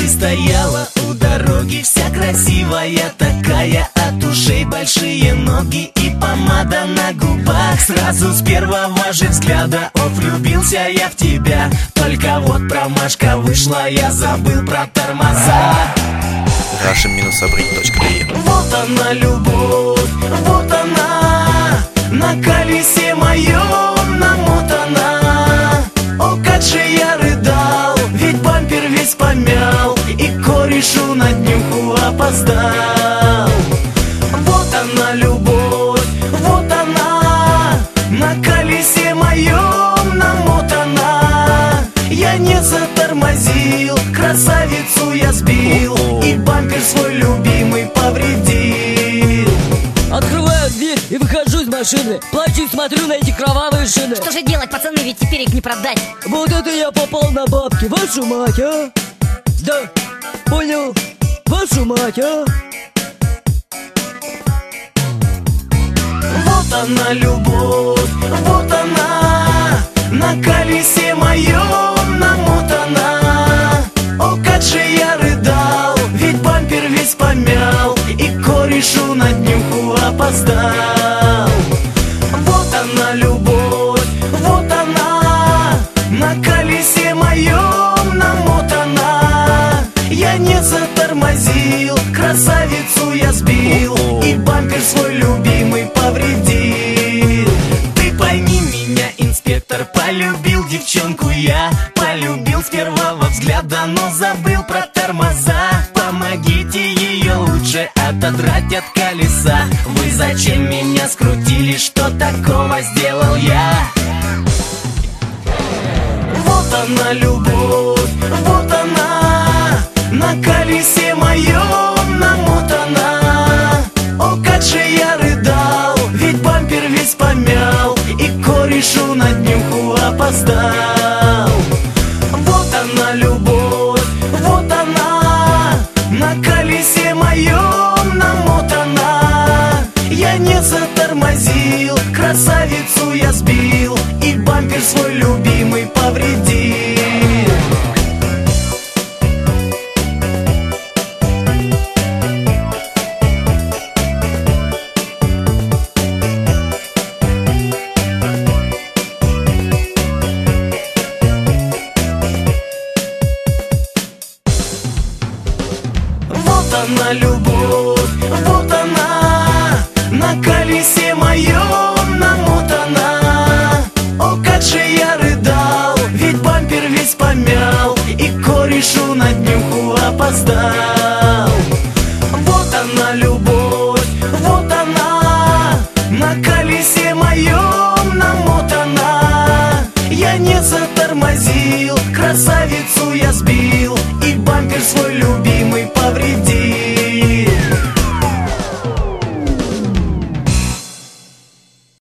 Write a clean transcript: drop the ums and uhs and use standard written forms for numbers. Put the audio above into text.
Ты стояла у дороги, вся красивая такая, от ушей большие ноги и помада на губах. Сразу с первого же взгляда, ох, влюбился я в тебя. Только вот промашка вышла, я забыл про тормоза. Russian-abrit.de. Вот она любовь, вот она, на колесе моем намотана. О, как же я рыдал, ведь бампер весь помял, и корешу на днюху опоздал. Вот она любовь, вот она, на колесе моем намотана. Я не затормозил, красавицу я сбил, и бампер свой любимый повредил. Открываю дверь и выхожу из машины. Плачу и смотрю на эти кровавые шины. Что же делать, пацаны, ведь теперь их не продать. Вот это я попал на бабки, вашу мать, а? Да, понял, вашу мать, а? Вот она любовь, вот она, на колесе моем намотана. О, как же я рыдал, ведь бампер весь помял, и корешу на днюху опоздал. Вот она любовь, вот она, на колесе моем намотана. Я не затормозил, красавицу я сбил, и бампер свой любимый повредил. Ты пойми меня, инспектор, полюбил девчонку я. Полюбил с первого взгляда, но забыл про тормоза. Помогите ее лучше отодрать от колеса. Вы зачем меня скрутили, что такого сделал я? Вот она любовь, вот она, на колесе моем намотана. О, как же я рыдал, ведь бампер весь помял, и корешу на днюху опоздал. Вот она любовь, вот она, на колесе моем намотана. Я не затормозил, красавицу я сбил, и бампер свой любимый повредил. Вот она любовь, вот она, на колесе моем намотана. О, как же я рыдал, ведь бампер весь помял, и корешу на днюху опоздал. Вот она любовь, вот она, на колесе моем намотана. Я не затормозил, красавицу я сбил, и бампер свой любимый повредил.